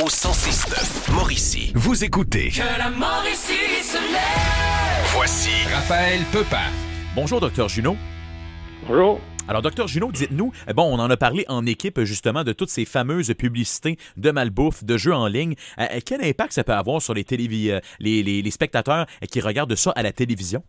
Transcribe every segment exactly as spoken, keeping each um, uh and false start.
cent six neuf, Mauricie. Vous écoutez Que la Mauricie se lève. Voici Raphaël Pepin. Bonjour, docteur Junot. Bonjour. Alors, docteur Junot, dites-nous, bon, on en a parlé en équipe, justement, de toutes ces fameuses publicités de malbouffe, de jeux en ligne. Euh, quel impact ça peut avoir sur les, télévi- euh, les, les, les spectateurs qui regardent ça à la télévision?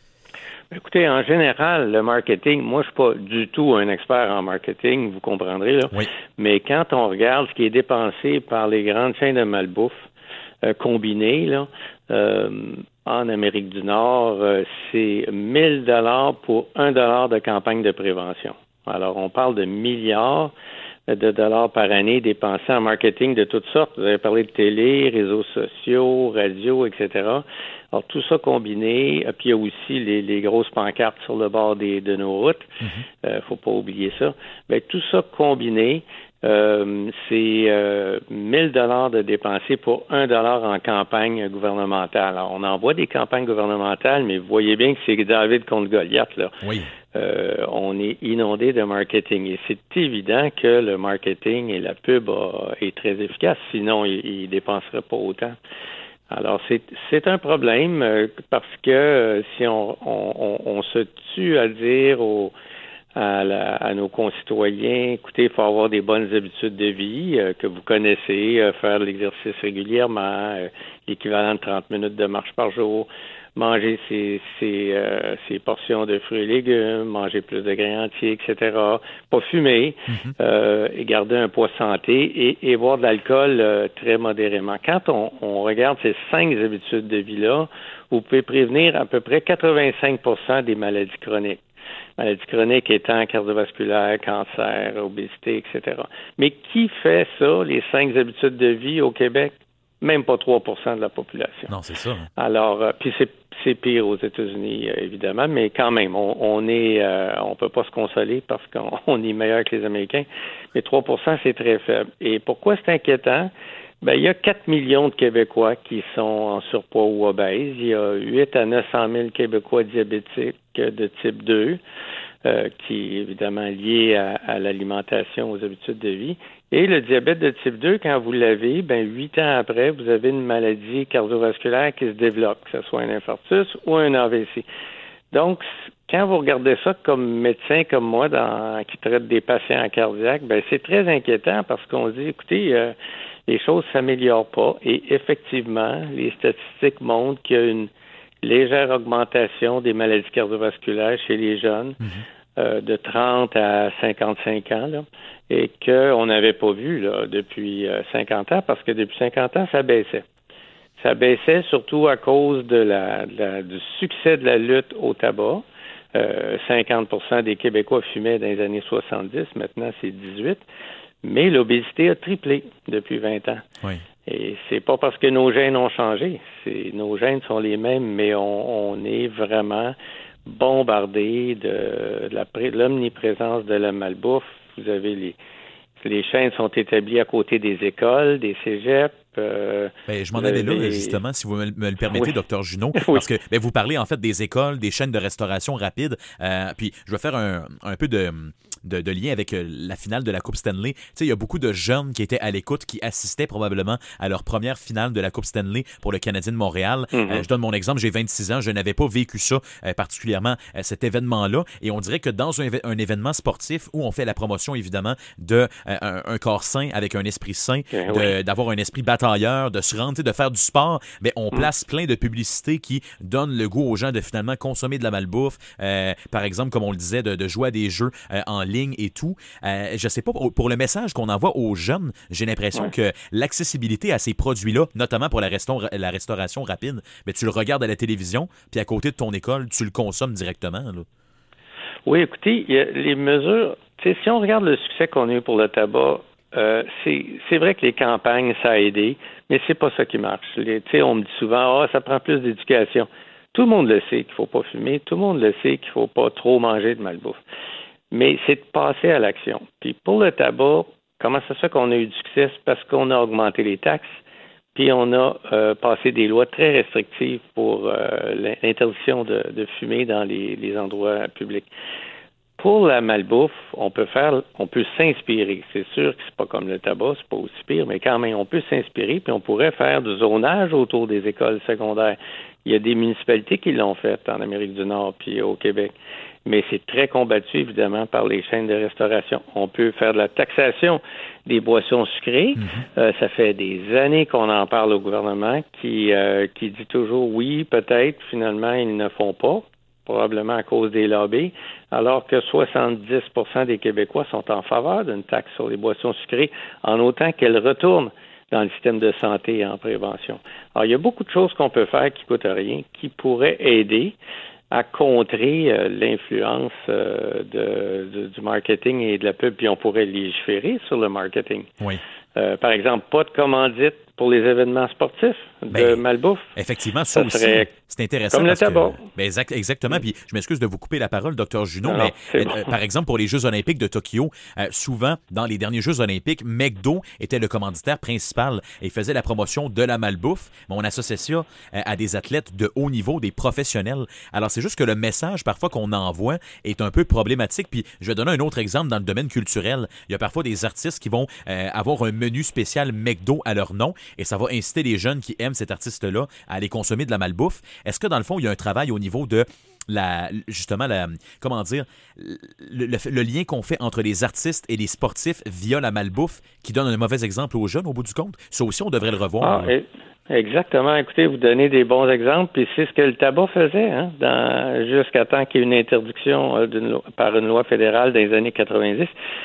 Écoutez, en général, le marketing, moi, je suis pas du tout un expert en marketing, vous comprendrez, là. Oui. Mais quand on regarde ce qui est dépensé par les grandes chaînes de malbouffe euh, combinées, là, euh, en Amérique du Nord, euh, c'est mille dollars pour un dollar de campagne de prévention. Alors, on parle de milliards de dollars par année dépensés en marketing de toutes sortes. Vous avez parlé de télé, réseaux sociaux, radio, et cetera. Alors, tout ça combiné, puis il y a aussi les, les grosses pancartes sur le bord des, de nos routes. Il mm-hmm. euh, faut pas oublier ça. Bien, tout ça combiné, euh, c'est euh, mille dollars de dépensés pour un dollar en campagne gouvernementale. Alors, on envoie des campagnes gouvernementales, mais vous voyez bien que c'est David contre Goliath, là. Oui. Euh, on est inondé de marketing. Et c'est évident que le marketing et la pub a, est très efficace, sinon ils ne dépenseraient pas autant. Alors, c'est, c'est un problème euh, parce que euh, si on, on, on se tue à dire aux, à, la, à nos concitoyens, écoutez, il faut avoir des bonnes habitudes de vie euh, que vous connaissez, euh, faire de l'exercice régulièrement, euh, l'équivalent de trente minutes de marche par jour, manger ses, ses, euh, ses portions de fruits et légumes, manger plus de grains entiers, et cetera, pas fumer, mm-hmm. euh, et garder un poids santé et, et boire de l'alcool euh, très modérément. Quand on, on regarde ces cinq habitudes de vie-là, vous pouvez prévenir à peu près quatre-vingt-cinq pour cent des maladies chroniques. Maladies chroniques étant cardiovasculaires, cancer, obésité, et cetera. Mais qui fait ça, les cinq habitudes de vie au Québec? Même pas trois pour cent de la population. Non, c'est ça. Alors, euh, puis c'est, c'est pire aux États-Unis, euh, évidemment, mais quand même, on, on est, euh, on peut pas se consoler parce qu'on on est meilleur que les Américains, mais trois pour cent, c'est très faible. Et pourquoi c'est inquiétant? Ben, il y a quatre millions de Québécois qui sont en surpoids ou obèses. Il y a huit à neuf cent mille Québécois diabétiques de type deux, euh, qui est évidemment lié à, à l'alimentation, aux habitudes de vie. Et le diabète de type deux, quand vous l'avez, ben huit ans après, vous avez une maladie cardiovasculaire qui se développe, que ce soit un infarctus ou un A V C. Donc, quand vous regardez ça comme médecin, comme moi, dans, qui traite des patients cardiaques, ben c'est très inquiétant parce qu'on se dit, écoutez, euh, les choses ne s'améliorent pas. Et effectivement, les statistiques montrent qu'il y a une légère augmentation des maladies cardiovasculaires chez les jeunes. Mm-hmm. Euh, de trente à cinquante-cinq ans, là, et qu'on n'avait pas vu là, depuis euh, cinquante ans, parce que depuis cinquante ans, ça baissait. Ça baissait surtout à cause de la, de la, du succès de la lutte au tabac. Euh, cinquante pour cent des Québécois fumaient dans les années soixante-dix, maintenant c'est dix-huit. Mais l'obésité a triplé depuis vingt ans. Oui. Et c'est pas parce que nos gènes ont changé. C'est, nos gènes sont les mêmes, mais on, on est vraiment bombardé de, de, la, de l'omniprésence de la malbouffe. Vous avez les, les chaînes sont établies à côté des écoles, des cégeps. Euh, ben, je m'en allais là, les... justement, si vous me, me le permettez, oui. docteur Junot, oui. parce que ben, vous parlez en fait des écoles, des chaînes de restauration rapide. Euh, puis je vais faire un, un peu de, de, de lien avec la finale de la Coupe Stanley. Tu sais, il y a beaucoup de jeunes qui étaient à l'écoute, qui assistaient probablement à leur première finale de la Coupe Stanley pour le Canadien de Montréal. Mm-hmm. Euh, je donne mon exemple, j'ai vingt-six ans, je n'avais pas vécu ça, euh, particulièrement euh, cet événement-là. Et on dirait que dans un, un événement sportif où on fait la promotion, évidemment, de euh, un, un corps sain avec un esprit sain, mm-hmm. de, d'avoir un esprit batailleur, de se rendre, de faire du sport, mais on place plein de publicités qui donnent le goût aux gens de finalement consommer de la malbouffe. Euh, par exemple, comme on le disait, de, de jouer à des jeux euh, en ligne et tout. Euh, je sais pas, pour, pour le message qu'on envoie aux jeunes, j'ai l'impression ouais. que l'accessibilité à ces produits-là, notamment pour la, restaur- la restauration rapide, mais tu le regardes à la télévision, puis à côté de ton école, tu le consommes directement, là. Oui, écoutez, y a les mesures, tu sais, si on regarde le succès qu'on a eu pour le tabac, Euh, c'est, c'est vrai que les campagnes, ça a aidé, mais c'est pas ça qui marche. Tu sais, on me dit souvent, ah, ça prend plus d'éducation. Tout le monde le sait qu'il faut pas fumer, tout le monde le sait qu'il faut pas trop manger de malbouffe. Mais c'est de passer à l'action. Puis pour le tabac, comment ça se fait qu'on a eu du succès? C'est parce qu'on a augmenté les taxes, puis on a euh, passé des lois très restrictives pour euh, l'interdiction de, de fumer dans les, les endroits publics. pour la malbouffe, on peut faire, on peut s'inspirer. C'est sûr que c'est pas comme le tabac, c'est pas aussi pire, mais quand même, on peut s'inspirer, puis on pourrait faire du zonage autour des écoles secondaires. Il y a des municipalités qui l'ont fait en Amérique du Nord puis au Québec. Mais c'est très combattu, évidemment, par les chaînes de restauration. On peut faire de la taxation des boissons sucrées. Mm-hmm. Euh, ça fait des années qu'on en parle au gouvernement qui, euh, qui dit toujours oui, peut-être, finalement, ils ne font pas, probablement à cause des lobbies, alors que soixante-dix pour cent des Québécois sont en faveur d'une taxe sur les boissons sucrées, en autant qu'elles retournent dans le système de santé et en prévention. Alors, il y a beaucoup de choses qu'on peut faire qui ne coûtent rien, qui pourraient aider à contrer euh, l'influence euh, de, de, du marketing et de la pub, puis on pourrait légiférer sur le marketing. Oui. Euh, par exemple, pas de commandite pour les événements sportifs de ben, malbouffe. Effectivement, ça, ça aussi, c'est intéressant. Comme le tabac. Que, ben exact, exactement. Puis je m'excuse de vous couper la parole, docteur Junot, non, mais non, euh, bon. par exemple, pour les Jeux olympiques de Tokyo, euh, souvent, dans les derniers Jeux olympiques, McDo était le commanditaire principal et faisait la promotion de la malbouffe. Mais on associe ça euh, à des athlètes de haut niveau, des professionnels. Alors, c'est juste que le message, parfois, qu'on envoie est un peu problématique. Puis je vais donner un autre exemple dans le domaine culturel. Il y a parfois des artistes qui vont euh, avoir un menu spécial McDo à leur nom et ça va inciter les jeunes qui aiment cet artiste-là à aller consommer de la malbouffe. Est-ce que dans le fond, il y a un travail au niveau de la, justement, la, comment dire, le, le, le lien qu'on fait entre les artistes et les sportifs via la malbouffe qui donne un mauvais exemple aux jeunes au bout du compte? Ça aussi, on devrait le revoir. Ah, et, exactement. Écoutez, vous donnez des bons exemples, puis c'est ce que le tabac faisait, hein, dans, jusqu'à temps qu'il y ait une interdiction euh, d'une loi, par une loi fédérale dans les années quatre-vingt-dix.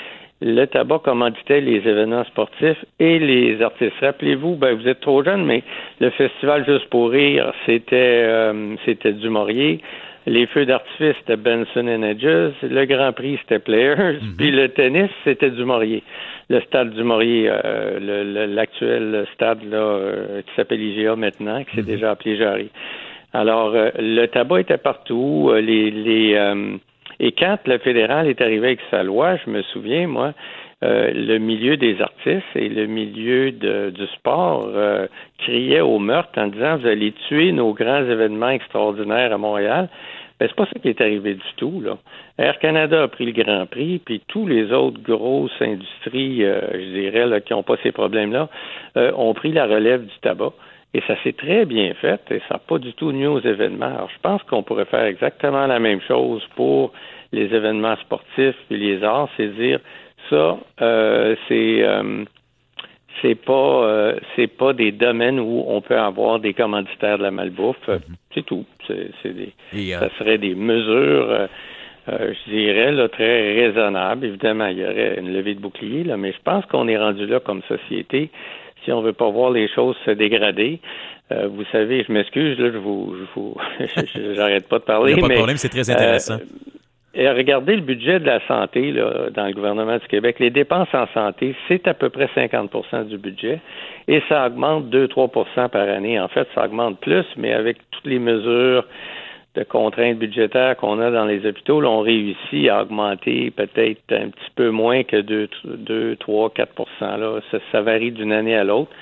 Le tabac commanditait les événements sportifs et les artistes. Rappelez-vous, ben vous êtes trop jeune, mais le festival Juste pour rire, c'était euh, c'était du Maurier. Les feux d'artifice, c'était Benson and Hedges. Le Grand Prix, c'était Players. Mm-hmm. Puis le tennis, c'était du Maurier. Le stade du Maurier, euh, le, le, l'actuel stade là euh, qui s'appelle I G A maintenant, qui s'est mm-hmm. déjà appelé Jarry. Alors, euh, le tabac était partout. Euh, les les euh, Et quand le fédéral est arrivé avec sa loi, je me souviens, moi, euh, le milieu des artistes et le milieu de, du sport euh, criait au meurtre en disant « Vous allez tuer nos grands événements extraordinaires à Montréal ». Ben, c'est pas ça qui est arrivé du tout, là. Air Canada a pris le Grand Prix, puis tous les autres grosses industries, euh, je dirais, là, qui n'ont pas ces problèmes-là, euh, ont pris la relève du tabac. Et ça s'est très bien fait et ça n'a pas du tout nuit aux événements. Alors, je pense qu'on pourrait faire exactement la même chose pour les événements sportifs et les arts, c'est dire ça, euh, c'est euh, c'est pas euh, c'est pas des domaines où on peut avoir des commanditaires de la malbouffe. Mm-hmm. C'est tout. C'est, c'est des, et, euh... ça serait des mesures, euh, euh, je dirais, là, très raisonnables. Évidemment, il y aurait une levée de bouclier, là, mais je pense qu'on est rendu là comme société. Si on veut pas voir les choses se dégrader, euh, vous savez, je m'excuse, là, je vous, je vous, j'arrête pas de parler. Il n'y a pas mais, de problème, c'est très intéressant. Euh, et regardez le budget de la santé là, dans le gouvernement du Québec. Les dépenses en santé, c'est à peu près cinquante pour cent du budget et ça augmente deux à trois pour cent par année. En fait, ça augmente plus, mais avec toutes les mesures de contraintes budgétaires qu'on a dans les hôpitaux, là, on réussit à augmenter peut-être un petit peu moins que deux, trois, quatre pour cent. Là. Ça, ça varie d'une année à l'autre.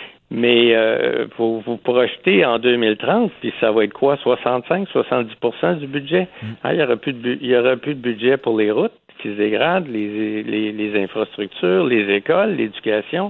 Mais euh, vous vous projetez en deux mille trente, puis ça va être quoi? soixante-cinq, soixante-dix pour cent du budget? Mm. Ah, il n'y aura plus de bu- il y aura plus de budget pour les routes qui se dégradent, les, les, les infrastructures, les écoles, l'éducation.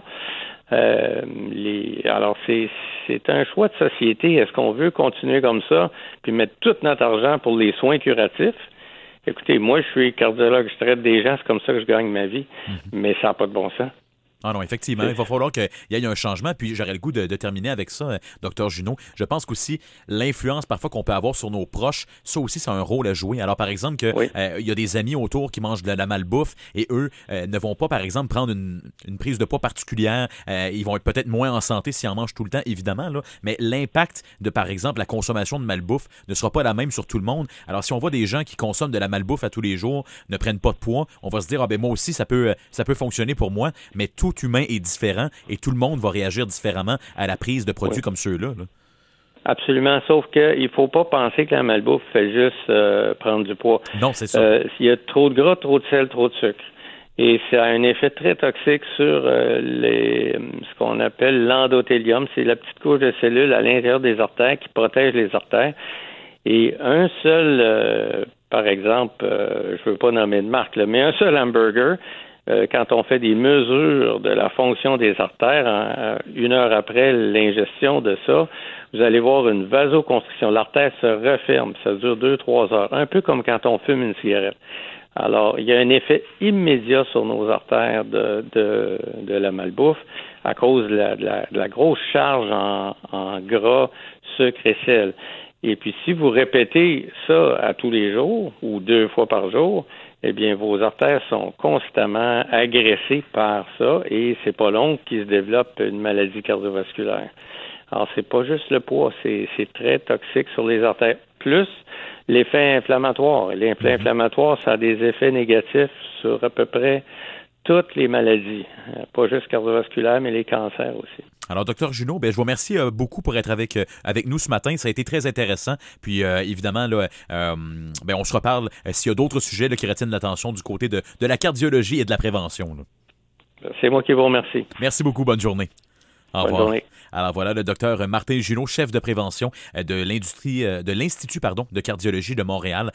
Euh, les, alors, c'est, c'est un choix de société. Est-ce qu'on veut continuer comme ça, puis mettre tout notre argent pour les soins curatifs? Écoutez, moi, je suis cardiologue, je traite des gens, c'est comme ça que je gagne ma vie, mm-hmm. mais ça n'a pas de bon sens. Ah non, effectivement, il va falloir qu'il y ait un changement. Puis j'aurais le goût de, de terminer avec ça, docteur Junot. Je pense qu'aussi, l'influence parfois qu'on peut avoir sur nos proches, ça aussi, c'est un rôle à jouer. Alors, par exemple, que oui. euh, il y a des amis autour qui mangent de la, de la malbouffe et eux euh, ne vont pas, par exemple, prendre une, une prise de poids particulière. Euh, ils vont être peut-être moins en santé s'ils en mangent tout le temps, évidemment, là. Mais l'impact de, par exemple, la consommation de malbouffe ne sera pas la même sur tout le monde. Alors, si on voit des gens qui consomment de la malbouffe à tous les jours, ne prennent pas de poids, on va se dire, ah ben moi aussi, ça peut, ça peut fonctionner pour moi. Mais tout humain est différent. Et tout le monde va réagir différemment à la prise de produits oui. comme ceux-là. Là. Absolument, sauf qu'il ne faut pas penser que la malbouffe fait juste euh, prendre du poids. Non, c'est ça. Euh, il y a trop de gras, trop de sel, trop de sucre. Et ça a un effet très toxique sur euh, les, ce qu'on appelle l'endothélium. C'est la petite couche de cellules à l'intérieur des artères qui protège les artères. Et un seul euh, par exemple, euh, je veux pas nommer de marque, là, mais un seul hamburger, euh, quand on fait des mesures de la fonction des artères, hein, une heure après l'ingestion de ça, vous allez voir une vasoconstriction. L'artère se referme, ça dure deux, trois heures, un peu comme quand on fume une cigarette. Alors, il y a un effet immédiat sur nos artères de, de, de la malbouffe à cause de la, de la, de la grosse charge en, en gras, sucre et sel. Et puis, si vous répétez ça à tous les jours ou deux fois par jour, eh bien, vos artères sont constamment agressées par ça et c'est pas long qu'il se développe une maladie cardiovasculaire. Alors, c'est pas juste le poids, c'est, c'est très toxique sur les artères. Plus l'effet inflammatoire. L'effet inflammatoire, ça a des effets négatifs sur à peu près toutes les maladies, pas juste cardiovasculaires, mais les cancers aussi. Alors, docteur Junot, ben, je vous remercie euh, beaucoup pour être avec, euh, avec nous ce matin. Ça a été très intéressant. Puis, euh, évidemment, là, euh, ben, on se reparle euh, s'il y a d'autres sujets là, qui retiennent l'attention du côté de, de la cardiologie et de la prévention. Là. C'est moi qui vous remercie. Merci beaucoup. Bonne journée. Au Bonne revoir. journée. Alors voilà, le docteur Martin Junot, chef de prévention de l'industrie, de l'Institut pardon, de cardiologie de Montréal.